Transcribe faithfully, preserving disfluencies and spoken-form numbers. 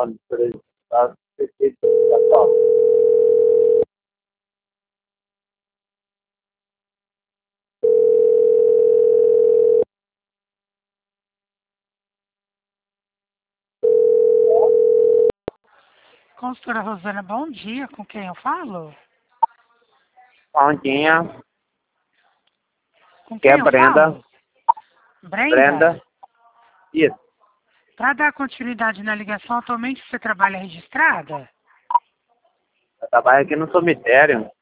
olhos prejudicados por efeitos católicos. Consultora Rosana, bom dia. Com quem eu falo? Bom dia, Com que quem é eu Brenda. falo? Brenda? Brenda. Isso. Para dar continuidade na ligação, atualmente você trabalha registrada? Eu trabalho aqui no cemitério.